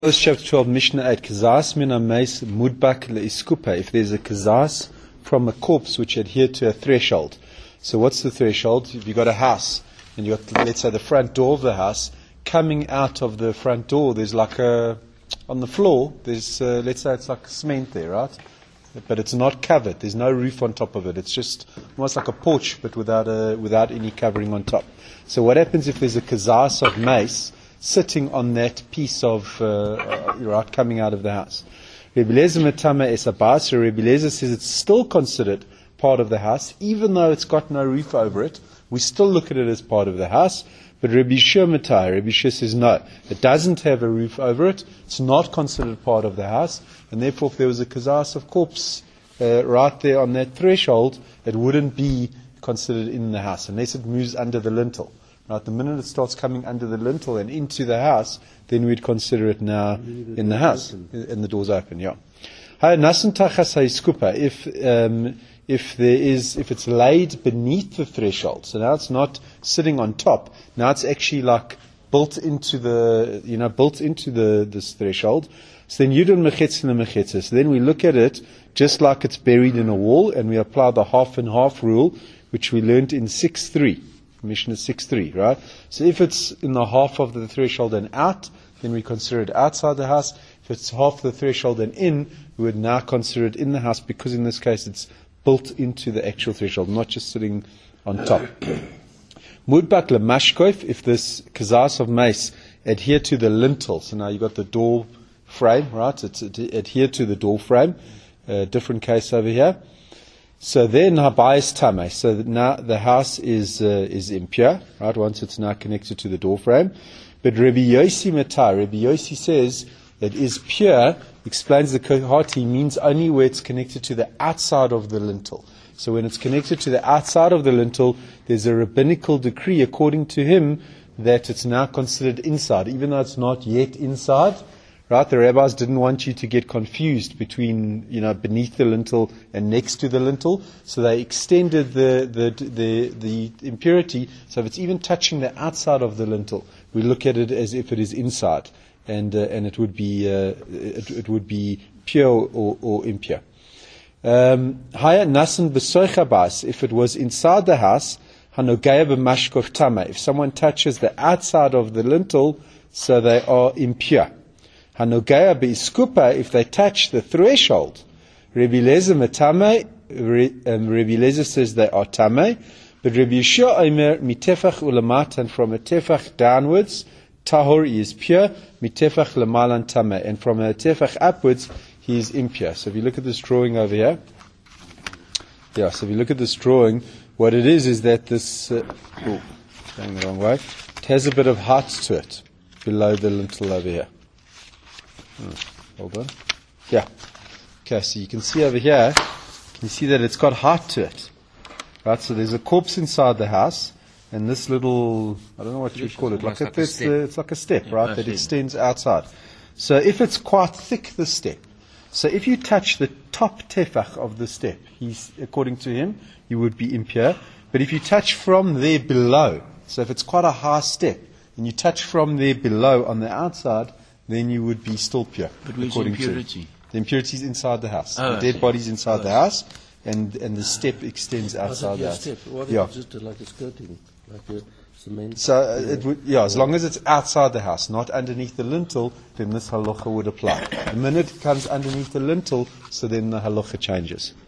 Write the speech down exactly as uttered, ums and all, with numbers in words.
Chapter twelve, Mishnah eight, Kazas min ameis mudbak leiskupa. If there's a kazas from a corpse which adhered to a threshold. So what's the threshold? If you've got a house, and you've got, let's say, the front door of the house, coming out of the front door, there's like a, on the floor, there's, uh, let's say it's like cement there, right? But it's not covered. There's no roof on top of it. It's just almost like a porch, but without a, without any covering on top. So what happens if there's a kazas of mace sitting on that piece of, uh, right, coming out of the house? Rebbe Lezer metama es abas. So Rebbe Lezer says it's still considered part of the house, even though it's got no roof over it. We still look at it as part of the house. But Rebbe Shua metai, Rebbe Shua says no, it doesn't have a roof over it. It's not considered part of the house, and therefore, if there was a kazas of corpse uh, right there on that threshold, it wouldn't be considered in the house unless it moves under the lintel. Right, the minute it starts coming under the lintel and into the house, then we'd consider it now in the house, and the door's open. Yeah. If um, if there is, if it's laid beneath the threshold, so now it's not sitting on top. Now it's actually like built into the, you know, built into the this threshold. So then yudun mechetz lemechetz. So then we look at it just like it's buried in a wall, and we apply the half and half rule, which we learned in six three. Mishnah six three, right? So if it's in the half of the threshold and out, then we consider it outside the house. If it's half the threshold and in, we would now consider it in the house, because in this case it's built into the actual threshold, not just sitting on top. Mudbak lemashkoif, if this kazas of mace adhere to the lintel, so now you've got the door frame, right? It's adhere to the door frame. Uh, different case over here. So then habayis tame. So now the house is uh, is impure, right? Once it's now connected to the door frame. But Rabbi Yossi metai, Rabbi Yossi says it is pure. Explains the Kohati means only where it's connected to the outside of the lintel. So when it's connected to the outside of the lintel, there's a rabbinical decree according to him that it's now considered inside, even though it's not yet inside. Right, the rabbis didn't want you to get confused between, you know, beneath the lintel and next to the lintel, so they extended the the the, the impurity. So if it's even touching the outside of the lintel, we look at it as if it is inside, and uh, and it would be uh, it, it would be pure or, or impure. Haya nasan b'soichabas, if it was inside the house, hanogaya b'mashkov tama. If someone touches the outside of the lintel, so they are impure. Hanogaya be'iskupa, if they touch the threshold, Rebbe Lezer metame, Rebbe Lezer says they are tame, but Rebbe Yeshua omer mitefach ulamat, and from a tefach downwards, tahor is pure, mitefach lemalan tame, and from a tefach upwards, he is impure. So if you look at this drawing over here, yeah, so if you look at this drawing, what it is is that this, uh, oh, going the wrong way, it has a bit of height to it, below the lintel over here. Hmm, hold on. Yeah. Okay, so you can see over here, you can see that it's got height to it. Right, so there's a corpse inside the house, and this little, I don't know what you call it, like, like a, a uh, it's like a step, yeah, right, that extends outside. So if it's quite thick, the step. So if you touch the top tefach of the step, he's, according to him, you would be impure. But if you touch from there below, so if it's quite a high step, and you touch from there below on the outside, then you would be still pure. But where's the impurity? The impurity is inside the house. Oh, the dead body is inside oh, the house, and, and the step extends outside the house. Step? What yeah. Is just like a skirting, like a cement? So uh, it would, yeah, as long as it's outside the house, not underneath the lintel, then this halacha would apply. The minute it comes underneath the lintel, so then the halacha changes.